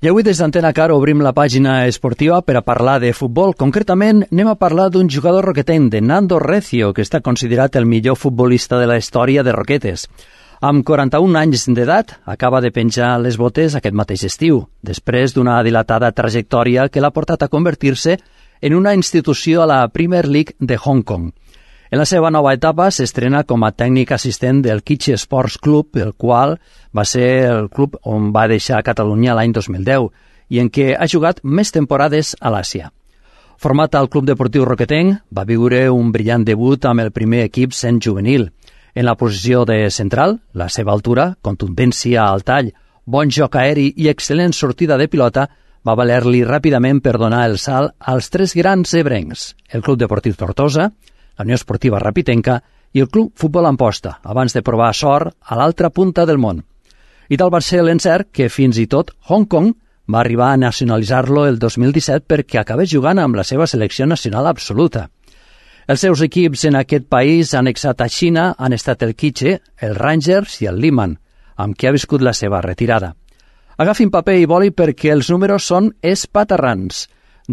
I avui des d'Antena Car obrim la pàgina esportiva per a parlar de futbol. Concretament, anem a parlar d'un jugador roquetenc, de Nando Recio, que està considerat el millor futbolista de la història de Roquetes. Amb 41 anys d'edat, acaba de penjar les botes aquest mateix estiu, després d'una dilatada trajectòria que l'ha portat a convertir-se en una institució a la Premier League de Hong Kong. En la seva nova etapa s'estrena com a tècnic assistent del Kitche Sports Club, el qual va ser el club on va deixar Catalunya l'any 2010 i en què ha jugat més temporades a l'Àsia. Format al Club Deportiu Roquetenc, va viure un brillant debut amb el primer equip sent juvenil. En la posició de central, la seva altura, contundència al tall, bon joc aeri i excel·lent sortida de pilota va valer-li ràpidament per donar el salt als tres grans ebrencs, el Club Deportiu Tortosa, la Unió Esportiva Rapitenca i el Club Futbol Amposta, abans de provar sort a l'altra punta del món. I tal va ser l'encert que fins i tot Hong Kong va arribar a nacionalitzar-lo el 2017 perquè acabés jugant amb la seva selecció nacional absoluta. Els seus equips en aquest país annexat a Xina han estat el Kitche, el Rangers i el Liman, amb qui ha viscut la seva retirada. Agafin paper i boli perquè els números són espaterrants.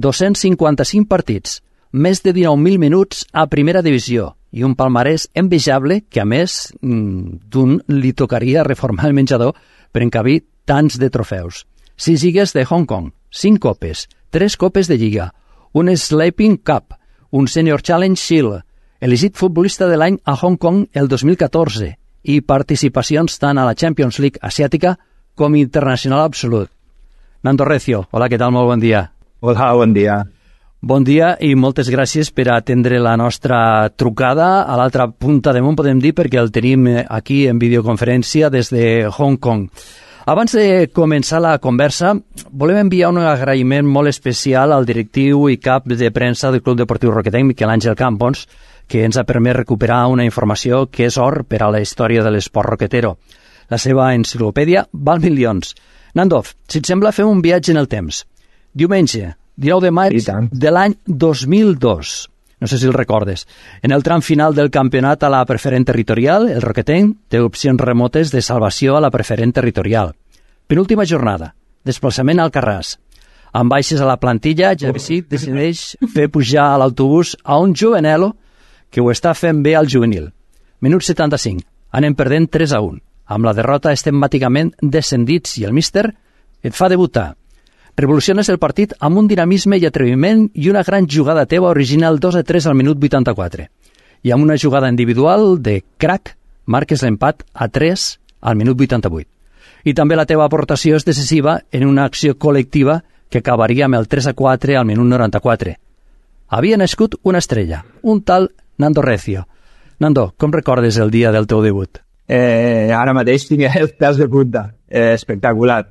255 partits, més de 19.000 minuts a primera divisió i un palmarès envejable que, a més, d'un li tocaria reformar el menjador per encabir tants de trofeus. 6 lligues de Hong Kong, 5 copes, 3 copes de lliga, un Sleeping Cup, un Senior Challenge Shield, elegit futbolista de l'any a Hong Kong el 2014 i participacions tant a la Champions League asiàtica com internacional absolut. Nando Recio, hola, què tal? Molt bon dia. Hola, bon dia. Bon dia i moltes gràcies per atendre la nostra trucada a l'altra punta de món, podem dir, perquè el tenim aquí en videoconferència des de Hong Kong. Abans de començar la conversa, volem enviar un agraïment molt especial al directiu i cap de premsa del Club Deportiu Roquetenc, Miquel Àngel Campos, que ens ha permès recuperar una informació que és or per a la història de l'esport roquetero. La seva enciclopèdia val milions. Nando, si et sembla, fem un viatge en el temps. Diumenge, 19 de maig de l'any 2002. No sé si el recordes. En el tram final del campionat a la preferent territorial, el Roquetenc té opcions remotes de salvació a la preferent territorial. Penúltima jornada, desplaçament al Carràs. Amb baixes a la plantilla, Javissi decideix fer pujar a l'autobús a un jovenelo que ho està fent bé al juvenil. Minut 75. Anem perdent 3-1. Amb la derrota estemàticament descendits i el míster et fa debutar. Revoluciones el partit amb un dinamisme i atreviment i una gran jugada teva origina el 2-3 al minut 84. I amb una jugada individual de crack marques l'empat a 3 al minut 88. I també la teva aportació és decisiva en una acció col·lectiva que acabaria amb el 3-4 al minut 94. Havia nascut una estrella, un tal Nando Recio. Nando, com recordes el dia del teu debut? Ara mateix tinc els pèls de punta. Espectacular.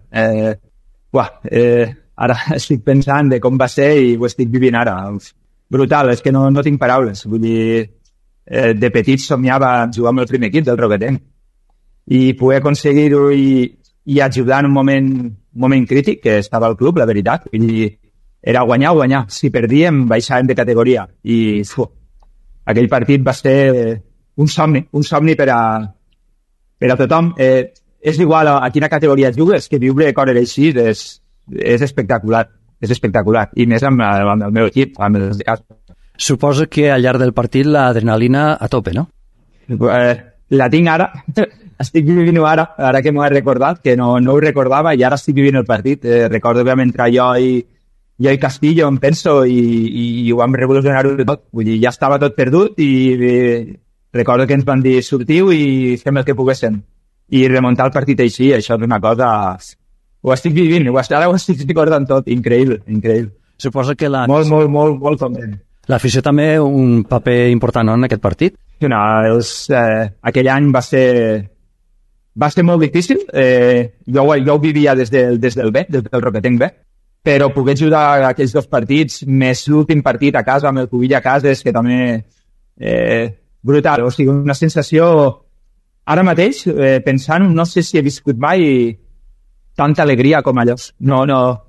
Ara estic pensant de com va ser i ho estic vivint ara. Brutal, és que no tinc paraules. Vull dir, de petit somiava jugar amb el primer equip del Roquetenc i poder aconseguir-ho i ajudar en un moment crític que estava al club, la veritat. Vull dir, era guanyar o guanyar. Si perdíem, baixàvem de categoria. I aquell partit va ser un somni per a tothom. És igual a quina categoria jugues, que viure coses així és espectacular. És espectacular. I més amb el meu equip, amb els de casa. Suposo que al llarg del partit l'adrenalina a tope, no? La tinc ara. Estic vivint-ho ara que m'ho he recordat, que no ho recordava, i ara estic vivint el partit. Recordo que vam entrar jo i Castillo, em penso, i ho vam revolucionar-ho tot. Vull dir, ja estava tot perdut i recordo que ens van dir sortiu i fem el que poguéssim. I remuntar el partit així, això és una cosa... Ho estic vivint, ara ho estic recordant tot. Increïble. Suposo que molt content. L'afició també un paper important, no, en aquest partit? No, aquell any va ser molt difícil. Jo ho vivia des del B, des del Roquetenc B, però poder ajudar aquells dos partits, més l'últim partit a casa, amb el Cubilla a casa, és que també... brutal, o sigui, una sensació... Ara mateix, pensant, no sé si he viscut mai tanta alegria com allò. No.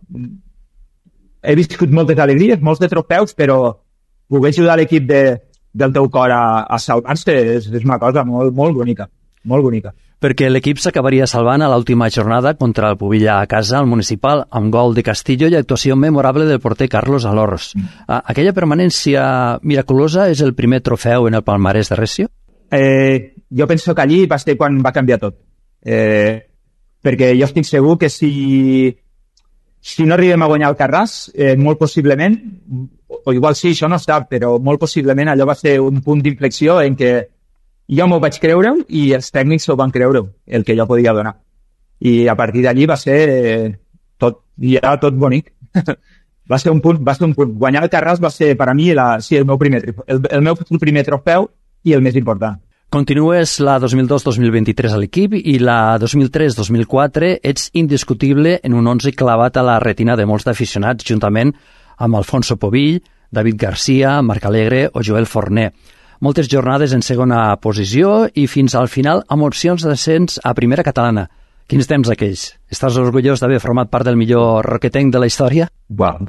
He viscut moltes alegries, molts de trofeus, però poder ajudar l'equip del teu cor a salvar-se és una cosa molt bonica. Molt bonica. perquè l'equip s'acabaria salvant a l'última jornada contra el Pubilla a casa, al Municipal, amb gol de Castillo i actuació memorable del porter Carlos Alors. Aquella permanència miraculosa és el primer trofeu en el palmarès de Recio? Jo penso que allí va ser quan va canviar tot. Perquè jo estic segur que si no arribem a guanyar el Carràs, molt possiblement, o igual sí, això no està, però molt possiblement allò va ser un punt d'inflexió en què jo m'ho vaig creure i els tècnics s'ho van creure, el que jo podia donar. I a partir d'allí va ser tot bonic. Va ser un punt. Guanyar el Carràs va ser, per a mi, el meu primer trofeu i el més important. Continues la 2002-2023 a l'equip i la 2003-2004 ets indiscutible en un 11 clavat a la retina de molts d'aficionats, juntament amb Alfonso Povill, David Garcia, Marc Alegre o Joel Forner. Moltes jornades en segona posició i fins al final amb opcions d'ascens a primera catalana. Quins temps aquells? Estàs orgullós d'haver format part del millor roquetenc de la història? Bueno,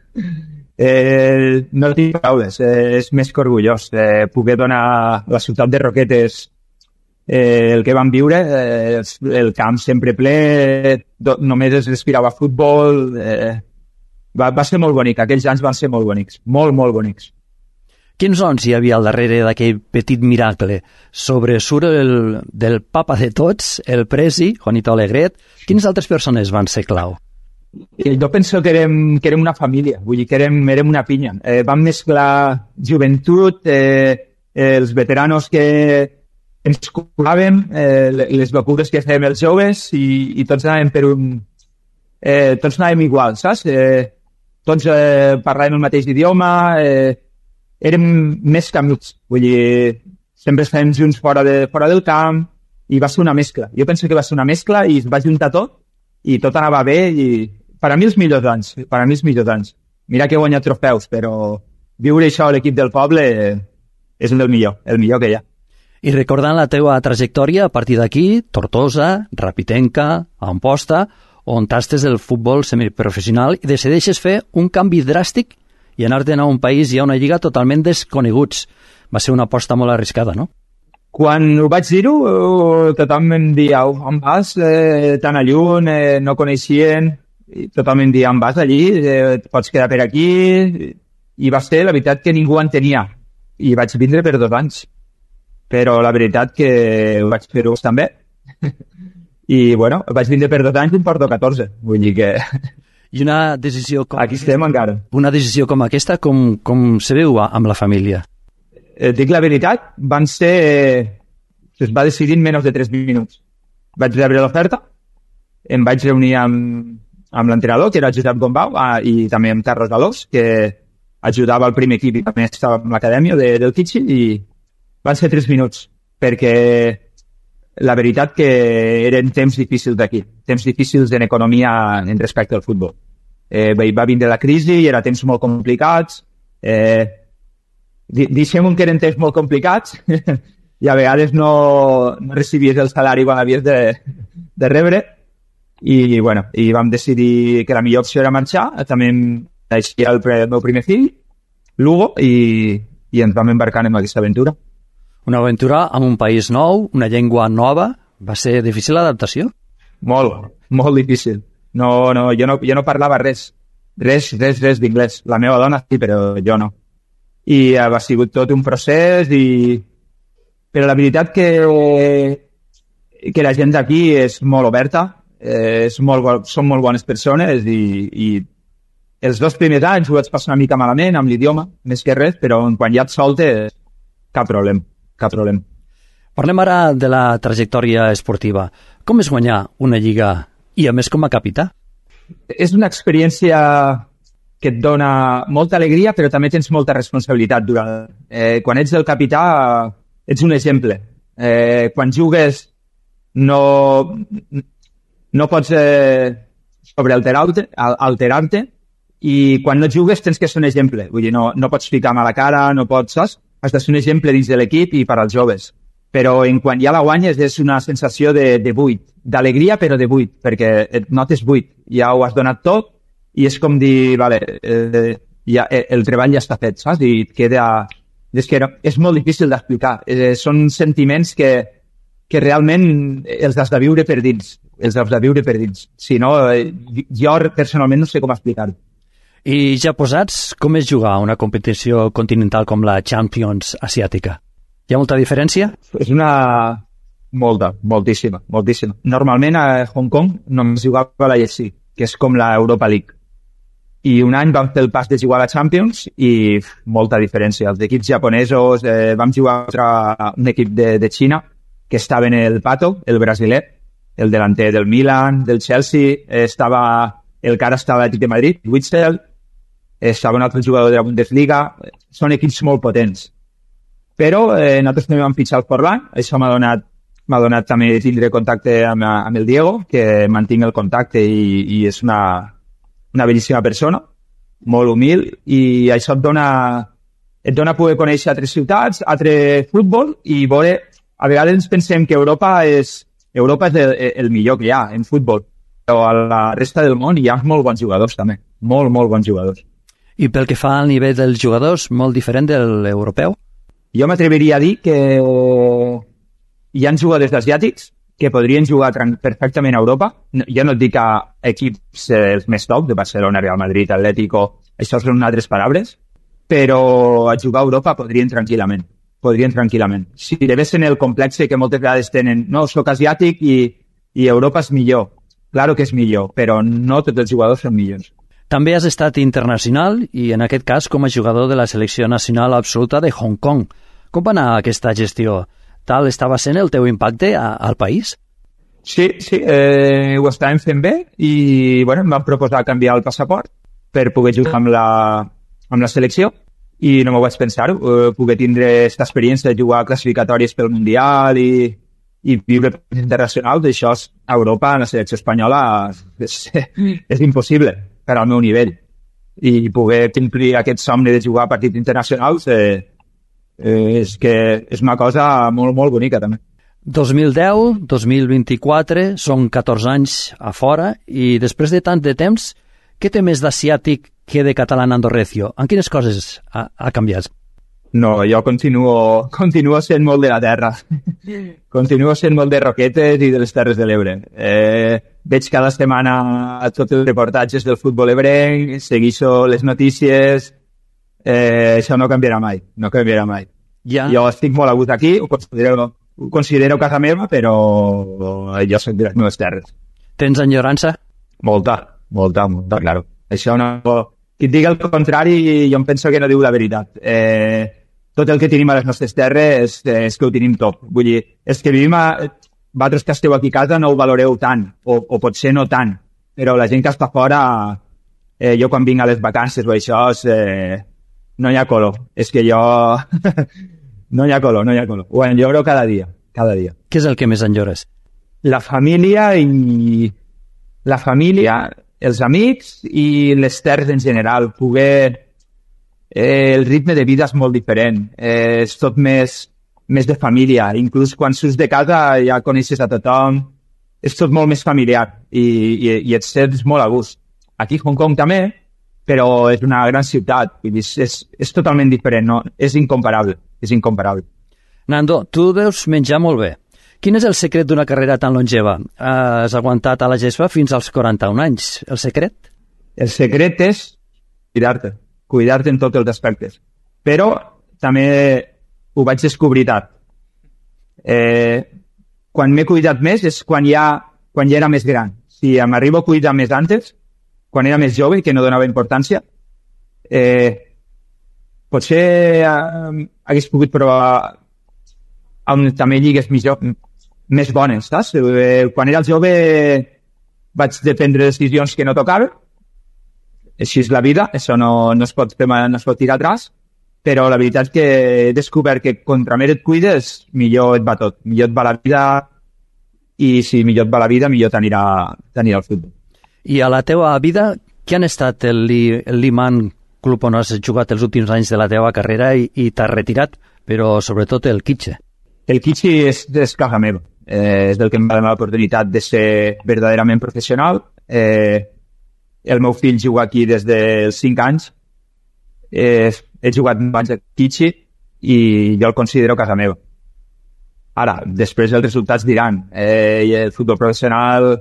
no tinc paraules, és més que orgullós poder donar a la ciutat de Roquetes el que vam viure, el camp sempre ple, només es respirava futbol, va ser molt bonic, aquells anys van ser molt bonics, molt, molt bonics. Quins noms hi havia al darrere d'aquell petit miracle? Sobresurt del papa de tots, el presi, Juanito Alegret. Quines altres persones van ser clau? Jo penso que érem una família, vull dir que érem una pinya. Vam mesclar joventut, els veteranos que ens curàvem, les locures que fèiem els joves i tots anàvem tots anàvem igual, saps? Tots parlàvem el mateix idioma, érem més que amics, vull dir, sempre estàvem junts fora del camp i va ser una mescla. Jo penso que va ser una mescla i es va juntar tot i tot anava bé i per a mi els millors anys. Mira que he guanyat trofeus, però viure això a l'equip del poble és el millor que hi ha. I recordant la teua trajectòria, a partir d'aquí, Tortosa, Rapitenca, Amposta, on tastes el futbol semiprofessional i decideixes fer un canvi dràstic i anar-te'n a un país i a una lliga totalment desconeguts. Va ser una aposta molt arriscada, no? Quan ho vaig dir-ho, tothom em dia, on vas tan a lluny, no coneixien, tothom em dia, on vas allí, pots quedar per aquí, i va ser la veritat que ningú entenia, i vaig vindre per 2 anys, però la veritat que ho vaig fer-ho bastant bé, i bueno, vaig vindre per 2 anys i em porto 14, vull dir que... I una decisió com... Aquí estem encara. Una decisió com aquesta, com se veu amb la família? Dic la veritat, es va decidir en menys de 3 minuts. Vaig rebre l'oferta, em vaig reunir amb l'entrenador, que era Josep Gombau, i també amb Carlos Alors, que ajudava al primer equip i també estava en l'acadèmia del Kitchi, i van ser 3 minuts, perquè la veritat que eren temps difícils d'aquí, temps difícils en economia en respecte al futbol. Va vindre la crisi i eren temps molt complicats, deixem que eren temps molt complicats i a vegades no recibies el salari quan havies de rebre i bueno, i vam decidir que la millor opció era marxar. També em naixia el meu primer fill, Lugo, i ens vam embarcar en aquesta aventura. Una aventura amb un país nou, una llengua nova. Va ser difícil l'adaptació? Molt difícil. Jo no parlava res d'inglès. La meva dona sí, però jo no. I ha sigut tot un procés però la veritat que la gent d'aquí és molt oberta, són molt bones persones i els 2 primers anys ho vaig passar una mica malament amb l'idioma, més que res, però quan ja et soltes, cap problema. Parlem ara de la trajectòria esportiva. Com és guanyar una lliga i a més com a capità? És una experiència que et dona molta alegria, però també tens molta responsabilitat. Quan ets el capità, ets un exemple. Quan jugues no pots sobrealterar-te i quan no jugues tens que ser un exemple. Vull dir, no pots ficar mala cara, no pots, saps? Has de ser un exemple dins de l'equip i per als joves. Però quan ja la guanyes és una sensació de buit, d'alegria però de buit, perquè et notes buit, ja ho has donat tot i és com dir, vale, ja, el treball ja està fet, saps? I et queda... És molt difícil d'explicar. Són sentiments que que realment els has de viure per dins. Si no, jo personalment no sé com explicar-ho. I ja posats, com és jugar a una competició continental com la Champions asiàtica? Hi ha molta diferència? És moltíssima. Normalment a Hong Kong només jugava a la EFC, que és com la Europa League. I un any vam fer el pas de jugar a la Champions i molta diferència. Els equips japonesos, vam jugar contra un equip de Xina que estava en el Pato, el brasiler, el delanter del Milan, del Chelsea, el que ara estava a l'Atlètic de Madrid, Witzel, estava un altre jugador de la Bundesliga. Són equips molt potents. Però nosaltres també vam fitxar el Forlán. Això m'ha donat també tindre contacte amb el Diego, que mantinc el contacte i és una bellíssima persona, molt humil, i això et dona poder conèixer altres ciutats, altre futbol, i veure, a vegades pensem que Europa és el millor que hi ha en futbol, però a la resta del món hi ha molt bons jugadors també, molt bons jugadors. I pel que fa al nivell dels jugadors, molt diferent de l'europeu? Jo m'atreviria a dir que hi ha jugadors asiàtics que podrien jugar perfectament a Europa. Jo no et dic a equips els més top, de Barcelona, Real Madrid, Atlético, això són altres paraules, però a jugar a Europa podrien tranquil·lament. Si devessen el complexe que moltes vegades tenen, no, soc asiàtic i Europa és millor. Claro que és millor, però no tots els jugadors són millors. També has estat internacional i en aquest cas com a jugador de la selecció nacional absoluta de Hong Kong. Com va anar aquesta gestió? Tal estava sent el teu impacte al país? Sí, ho estàvem fent bé i em van proposar canviar el passaport per poder jugar amb la selecció i no m'ho vaig pensar, poder tindre aquesta experiència de jugar a classificatòries pel Mundial i viure internacional, d'això a Europa, en la selecció espanyola, és impossible per al meu nivell. I poder complir aquest somni de jugar a partits internacionals és una cosa molt bonica també. 2010, 2024, són 14 anys a fora i després de tant de temps, què té més d'asiàtic que de català Nando Recio? En quines coses ha canviat? No, jo continuo sent molt de la terra. Continuo sent molt de Roquetes i de les Terres de l'Ebre. Veig cada setmana tots els reportatges del futbol ebrenc, segueixo les notícies. Això no canviarà mai. Ja. Jo estic molt a gust aquí, ho considero casa meva, però jo soc de les meves terres. Tens enyorança? Molta, claro. Això no... Qui et digui el contrari, jo em penso que no diu la veritat. Tot el que tenim a les nostres terres és que ho tenim tot. Vull dir, és que vivim vosaltres que esteu aquí a casa no ho valoreu tant, o potser no tant, però la gent que està fora, jo quan vinc a les vacances o això, no hi ha color. És que jo... no hi ha color. Ho enlloro cada dia. Què és el que més enllores? La família, els amics i les terres en general. El ritme de vida és molt diferent. És tot més de família. Inclús quan surts de casa ja coneixes a tothom. És tot molt més familiar i et sents molt a gust. Aquí a Hong Kong també, però és una gran ciutat. És totalment diferent, no? És incomparable. Nando, tu deus menjar molt bé. Quin és el secret d'una carrera tan longeva? Has aguantat a la gespa fins als 41 anys. El secret? El secret és cuidar-te en tots els aspectes. Però també ho vaig descobrir tard. Quan m'he cuidat més és quan ja era més gran. Si m'arribo a cuidar més antes, quan era més jove, que no donava importància, potser hagués pogut provar també lligues més bones, saps? Quan era jove vaig prendre decisions que no tocaven. Així és la vida, això no es pot tirar atrás, però la veritat és que he descobert que contra més et cuides, millor et va tot. Millor et va la vida, i si millor et va la vida, millor t'anirà al futbol. I a la teva vida, què han estat el Liman club on has jugat els últims anys de la teva carrera i t'has retirat, però sobretot el Kitxe? El Kitxe és casa meva. És del que em va donar l'oportunitat de ser verdaderament professional. El meu fill juga aquí des dels 5 anys. He jugat anys al Kitxe i jo el considero casa meva. Ara, després els resultats diran, i el futbol professional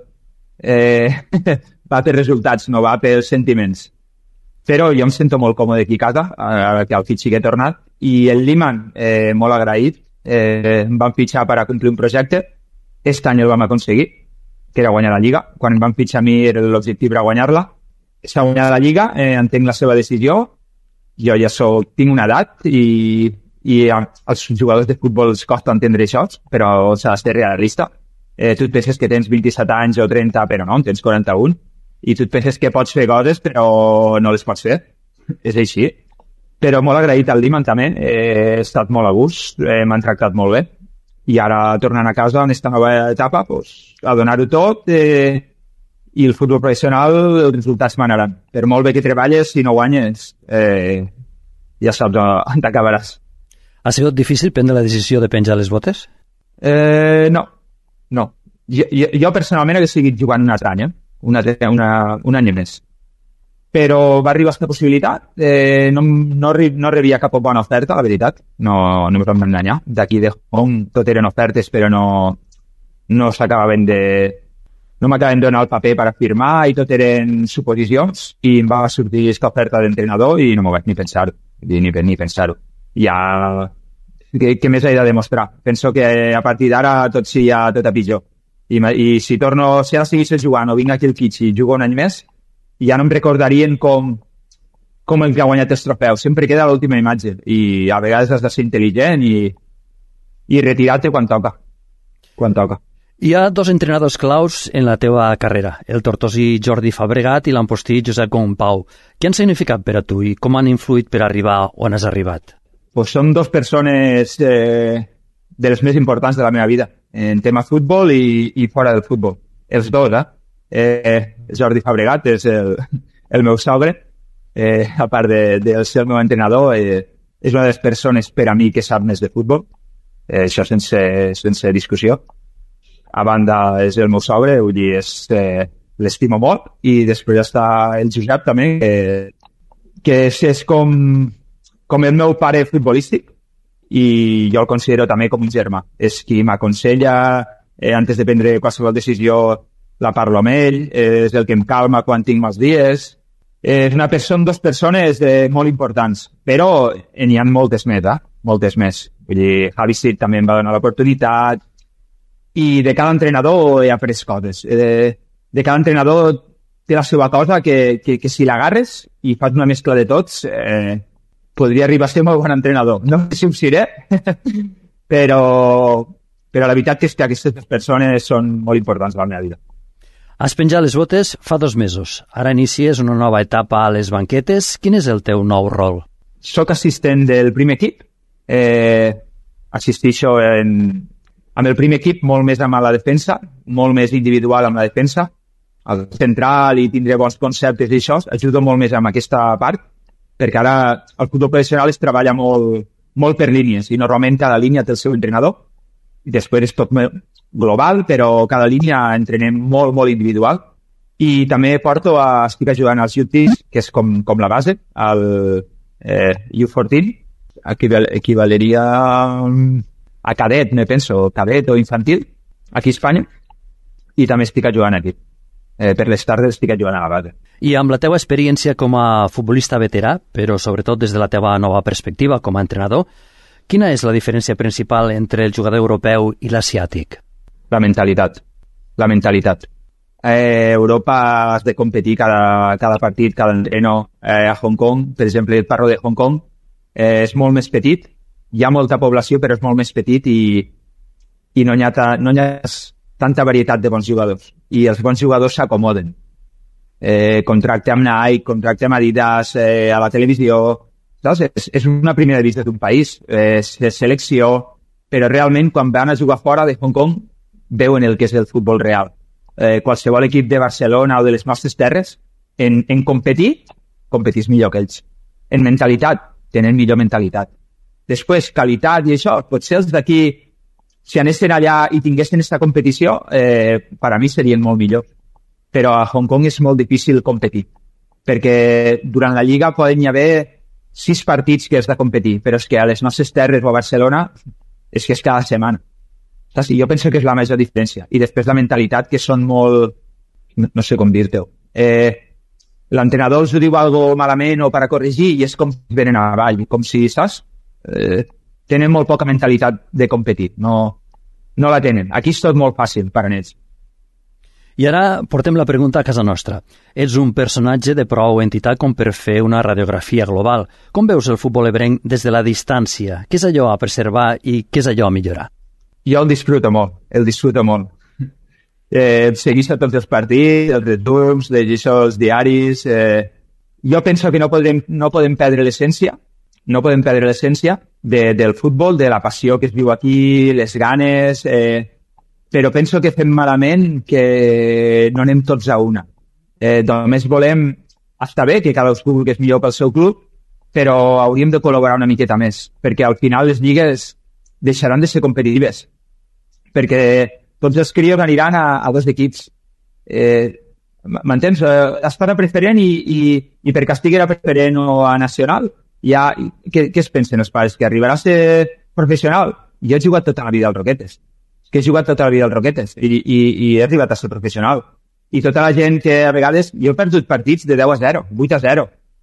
va per resultats, no va pels sentiments. Però jo em sento molt còmode aquí a casa, ara que el fill sí que he tornat, i el Liman, molt agraït, em van fitxar per a complir un projecte. Aquest any el vam aconseguir, que era guanyar la Lliga. Quan em van fitxar a mi l'objectiu era guanyar-la. S'ha guanyat la Lliga, entenc la seva decisió, jo ja tinc una edat i als jugadors de futbol els costa entendre això, però s'ha de ser realista. Tu et penses que tens 27 anys o 30, però no, en tens 41, i tu et penses que pots fer coses, però no les pots fer. És així. Però molt agraït al Liman també, he estat molt a gust, m'han tractat molt bé, i ara tornant a casa en aquesta nova etapa, pues, a donar-ho tot, i el futbol professional, els resultats manaran. Per molt bé que treballes, si no guanyes, ja saps on t'acabaràs. Ha sigut difícil prendre la decisió de penjar les botes? No. Jo personalment he seguit jugant un altre any, un any més. Però va arribar aquesta possibilitat, no rebia cap bona oferta, la veritat, no em vam enganyar. D'aquí de Hong tot eren ofertes, però no s'acabaven no m'acaben de donar el paper per firmar i tot eren suposicions, i em va sortir aquesta oferta d'entrenador i no m'ho vaig ni pensar-ho, ni pensar-ho. Ja, què més he de demostrar? Penso que a partir d'ara tot sigui tot a pitjor. I si ara segueixes jugant o vinc aquí al Kitsch i jugo un any més, ja no em recordarien com el que ha guanyat els trofeus. Sempre queda l'última imatge i a vegades has de ser intel·ligent i retirar-te quan toca. Hi ha dos entrenadors claus en la teva carrera, el tortosí Jordi Fabregat i l'empostí Josep Gompau. Què han significat per a tu i com han influït per arribar on has arribat? Pues són dos persones de les més importants de la meva vida, en tema futbol i fora del futbol. Els dos, Jordi Fabregat és el meu sogre, a part de ser el meu entrenador, és una de les persones per a mi que sap més de futbol, això sense discussió. A banda és el meu sogre, vull dir, l'estimo molt, i després està el Josep també, que és com el meu pare futbolístic, i jo el considero també com un germà. És qui m'aconsella antes de prendre qualsevol decisió, la parlo amb ell, és el que em calma quan tinc mals dies. Són dues persones molt importants, però n'hi ha moltes més, moltes més. Vull dir, Javi Sid també em va donar l'oportunitat, i de cada entrenador he après coses. De cada entrenador té la seva cosa que si l'agarres i fas una mescla de tots, podria arribar a ser un molt bon entrenador. No sé si ho seré, però la veritat és que aquestes persones són molt importants a la meva vida. Has penjat les botes fa 2 mesos. Ara inicies una nova etapa a les banquetes. Quin és el teu nou rol? Soc assistent del primer equip. Assisteixo amb el primer equip molt més amb la defensa, molt més individual amb la defensa. Al central i tindré bons conceptes i això, ajudo molt més amb aquesta part, perquè ara el futbol professional es treballa molt per línies i normalment cada línia té el seu entrenador i després és tot global, però cada línia entrenem molt individual. I també estic ajudant als UTs, que és com la base, al U14, equivaleria a cadet, me penso, cadet o infantil, aquí a Espanya, i també estic ajudant aquí. Per les tardes estic ajudant a la base. I amb la teva experiència com a futbolista veterà, però sobretot des de la teva nova perspectiva com a entrenador, quina és la diferència principal entre el jugador europeu i l'asiàtic? La mentalitat. A Europa has de competir cada partit, cada entreno. A Hong Kong, per exemple, el parlo de Hong Kong, és molt més petit, hi ha molta població però és molt més petit i no hi ha tanta varietat de bons jugadors i els bons jugadors s'acomoden. Contractem Nike, contractem Adidas, a la televisió, saps? És una primera vista d'un país, és selecció, però realment quan van a jugar fora de Hong Kong veuen el que és el futbol real. Qualsevol equip de Barcelona o de les nostres terres en competís millor que ells. En mentalitat, tenen millor mentalitat. Després, qualitat i això, potser els d'aquí, si anessin allà i tinguessin aquesta competició, per a mi serien molt millor. Però a Hong Kong és molt difícil competir, perquè durant la Lliga poden hi haver 6 partits que has de competir, però és que a les nostres terres o a Barcelona és que és cada setmana. Saps? I jo penso que és la major diferència. I després la mentalitat, que són molt... No sé com dir-te-ho. L'entrenador els diu alguna malament o per a corregir i és com si venen avall, com si, saps? Tenen molt poca mentalitat de competir. No la tenen. Aquí és tot molt fàcil per a ells. I ara portem la pregunta a casa nostra. Ets un personatge de prou entitat com per fer una radiografia global. Com veus el futbol ebrenc des de la distància? Què és allò a preservar i què és allò a millorar? Jo el disfruto molt. Segueixo tots els partits, els resums, llegeixo els diaris. Jo penso que no podem perdre l'essència, del futbol, de la passió que es viu aquí, les ganes, però penso que fem malament que no anem tots a una. Només volem... Està bé que cadascú vulgui millor pel seu club, però hauríem de col·laborar una miqueta més, perquè al final les lligues deixaran de ser competitives, perquè tots els crios aniran a dos equips. M'entens? Estar a preferent i perquè estigui a preferent o a nacional, ja, què es pensen els pares? Que arribarà a ser professional? Jo he jugat tota la vida als Roquetes. He arribat a ser professional. I tota la gent que a vegades... Jo he perdut partits de 10-0, 8-0,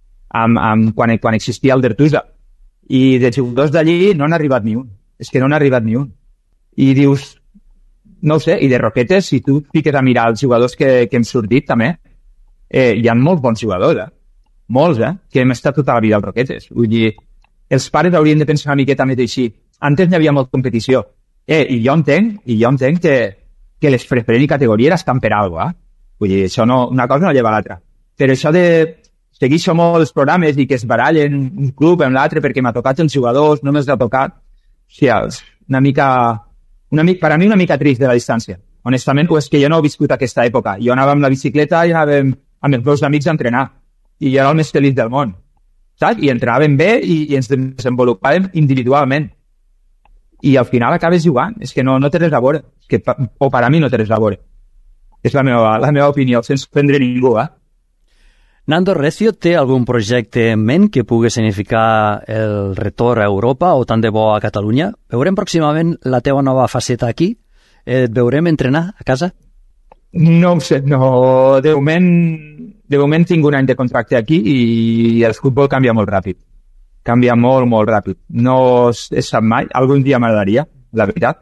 quan existia el Dertusa. I de jugadors d'allí no n'ha arribat ni un. És que no n'ha arribat ni un. I dius... No ho sé, i de Roquetes, si tu fiques a mirar els jugadors que hem sortit, també, hi ha molts bons jugadors, molts, que hem estat tota la vida als Roquetes. Vull dir, els pares haurien de pensar una miqueta més així. Antes n'hi havia molta competició. I jo entenc que les preferent i categories estan per alguna cosa, Vull dir, això no, una cosa no lleva l'altra. Però això de seguir molt els programes i que es barallen un club amb l'altre perquè m'ha tocat els jugadors, no me'ls ha tocat, o sigui, per a mi una mica trist de la distància. Honestament, és que jo no he viscut aquesta època. Jo anava amb la bicicleta i anàvem amb els meus amics a entrenar. I jo era el més feliç del món. Saps? I entrenàvem bé i ens desenvolupàvem individualment. I al final acabes jugant. És que no té res a veure. O per a mi no té res a veure. És la meva opinió, sense prendre ningú, Nando Recio té algun projecte en ment que pugui significar el retorn a Europa o tant de bo a Catalunya? Veurem pròximament la teva nova faceta aquí? Et veurem entrenar a casa? No ho sé, no. De moment tinc un any de contracte aquí i el futbol canvia molt ràpid. Canvia molt, molt ràpid. No es sap mai. Algun dia m'agradaria, la veritat.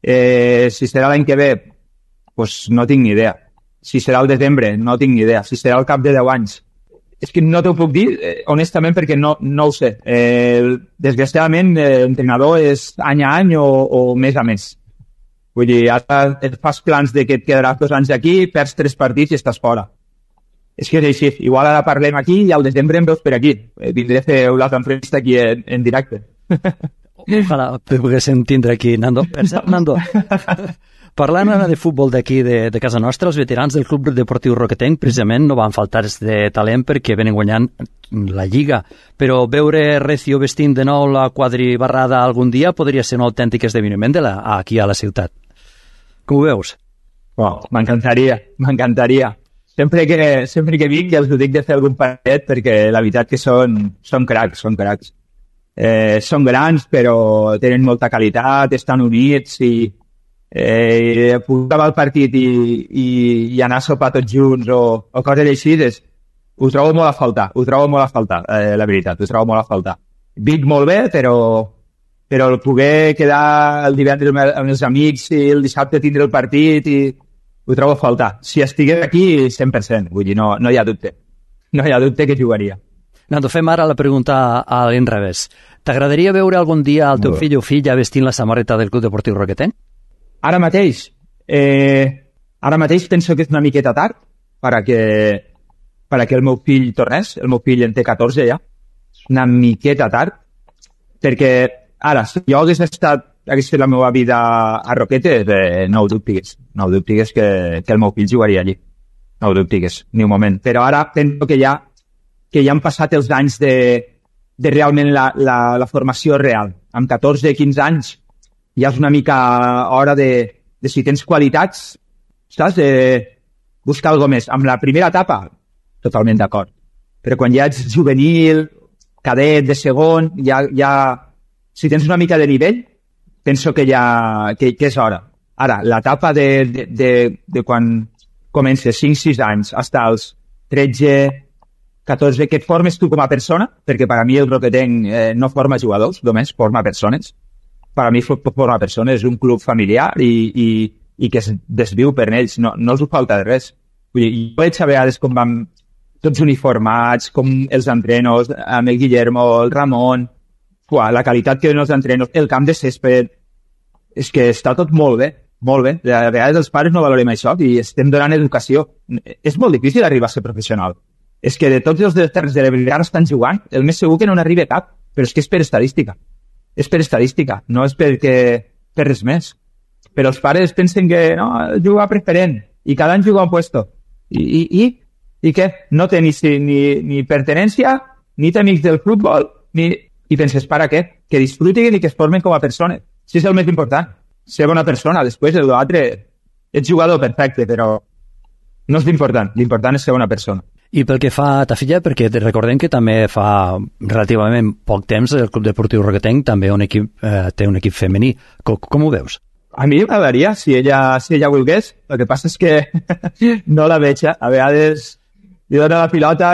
Si serà l'any que ve, doncs no tinc ni idea. Si serà el desembre, no tinc ni idea. Si serà al cap de 10 anys, és que no t'ho puc dir, honestament, perquè no ho sé. Desgraciadament, l'entrenador és any a any o mes a mes. Vull dir, ara et fas plans de que et quedaràs 2 anys aquí, perds 3 partits i estàs fora. És que és així. Igual ara parlem aquí i al desembre em veus per aquí. Vindré a fer l'altra entrevista aquí en directe. Ojalà te poguéssim tindre aquí, Nando. Per cert, Nando, parlant ara de futbol d'aquí, de casa nostra, els veterans del Club Deportiu Roquetenc precisament no van faltar de talent perquè venen guanyant la Lliga. Però veure Recio vestint de nou la quadribarrada algun dia podria ser un autèntic esdeveniment aquí a la ciutat. Com ho veus? Oh, m'encantaria. Sempre que vinc ja els ho dic de fer algun paret perquè la veritat que són cracs. Són grans però tenen molta qualitat, estan units i puc acabar el partit i anar a sopar tots junts o coses així, ho trobo molt a faltar, la veritat, ho trobo molt a faltar. Vinc molt bé, però el poder quedar el divendres amb els amics i el dissabte tindre el partit ho trobo a faltar. Si estigués aquí, 100%, vull dir, no hi ha dubte. No hi ha dubte que jugaria. Nando, fem ara la pregunta a l'inrevés. T'agradaria veure algun dia el teu fill o filla vestint la samarreta del Club Deportiu Roquetenc? Ara mateix penso que és una miqueta tard perquè el meu fill tornés. El meu fill en té 14 ja. Una miqueta tard. Perquè ara, si jo hagués fet la meva vida a Roquetes, no ho dubtigues. No ho dubtigues que el meu fill jugaria allí. No ho dubtigues, ni un moment. Però ara penso que ja han passat els anys de realment la formació real. Amb 14-15 anys ja és una mica hora de si tens qualitats, saps? Buscar alguna més. Amb la primera etapa, totalment d'acord. Però quan ja ets juvenil, cadet, de segon, ja si tens una mica de nivell, penso que és hora. Ara, l'etapa de quan comences 5-6 anys fins als 13-14, que et formes tu com a persona, perquè per a mi el Roquetenc no forma jugadors, només forma persones. Per a mi forma persones, és un club familiar i que es desviu per ells, no els ho falta de res. Vull dir, jo veig a vegades com vam tots uniformats, com els entrenos, amb el Guillermo, el Ramon, la qualitat que donen els entrenos, el camp de césped, és que està tot molt bé, molt bé. A vegades els pares no valorem això i estem donant educació. És molt difícil arribar a ser professional. És que de tots els terres de l'Ebre ara estan jugant, el més segur que no n'arriba cap, però és que és per estadística. És per estadística, no és per res més. Però els pares pensen que no, juga preferent i cada any juga un puesto. I què? No té ni pertenència, ni té amics del futbol, i penses, para què? Que disfrutin i que es formen com a persones. Si és el més important, ser bona persona. Després, l'altre, ets jugador perfecte, però no és l'important. L'important és ser bona persona. I pel que fa a ta filla, perquè recordem que també fa relativament poc temps el Club Deportiu Roquetenc també té un equip femení. Com ho veus? A mi m'agradaria, si ella volgués. El que passa és que no la veig. A vegades li dona la pilota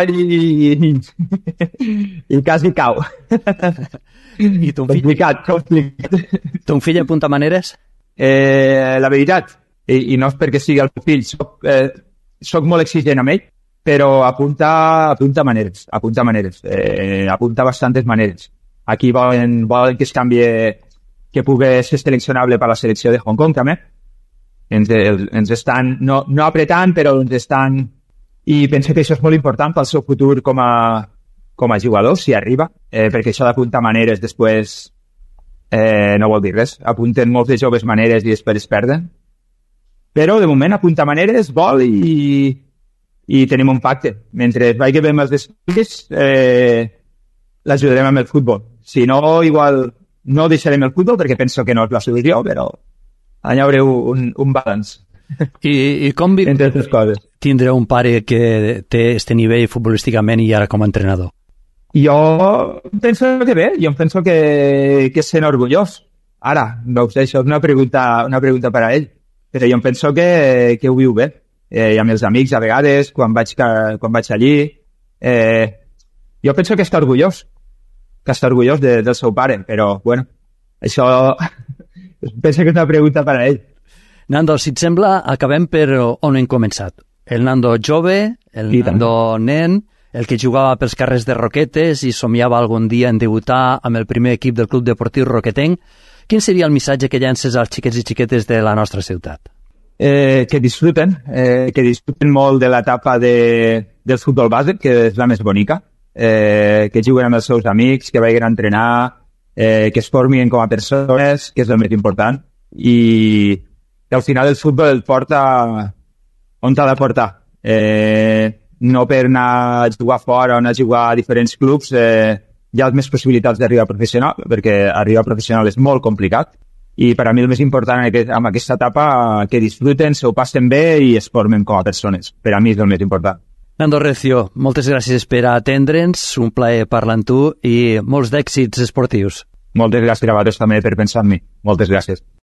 i quasi cau. I ton fill? Complicat. Ton fill apunta maneres? La veritat, i no és perquè sigui el meu fill, soc molt exigent amb ell, però apunta maneres, apunta bastantes maneres. Aquí volen que es canvie, que pugui ser seleccionable per la selecció de Hong Kong també. Ens estan, no apretant, però ens estan... I penso que això és molt important pel seu futur com a jugador, si arriba, perquè això d'apuntar maneres després no vol dir res. Apunten molts de joves maneres i després es perden. Però, de moment, apuntar maneres, vol i tenim un pacte. Mentre vagi bé amb els estudis, l'ajudarem amb el futbol. Si no, igual no deixarem el futbol perquè penso que no és la solució, però allà haureu un balanç. I com tindreu un pare que té este nivell futbolísticament i ara com a entrenador? Jo penso que bé, jo penso que sent orgullós. Ara, no sé, això és una pregunta per a ell, però jo penso que ho viu bé. I amb els amics a vegades, quan vaig allí, jo penso que està orgullós del seu pare, però bueno, això penso que és una pregunta per a ell. Nando, si et sembla, acabem per on hem començat. El Nando jove, el Nando nen, el que jugava pels carrers de Roquetes i somiava algun dia en debutar amb el primer equip del Club Deportiu Roquetenc. Quin seria el missatge que llances als xiquets i xiquetes de la nostra ciutat? Que disfruten molt de l'etapa del futbol base, que és la més bonica, que juguen amb els seus amics, que vagin a entrenar, que es formin com a persones, que és el més important, i al final el futbol el porta on t'ha de portar. No per anar a jugar fora o anar a jugar a diferents clubs, hi ha més possibilitats d'arribar professional, perquè arribar professional és molt complicat, i per a mi el més important en aquesta etapa que disfruten, se ho passen bé i es formen com a persones. Per a mi és el més important. Nando Recio, moltes gràcies per atendre'ns, un plaer parlar amb tu i molts d'èxits esportius. Moltes gràcies a vosaltres també per pensar en mi. Moltes gràcies.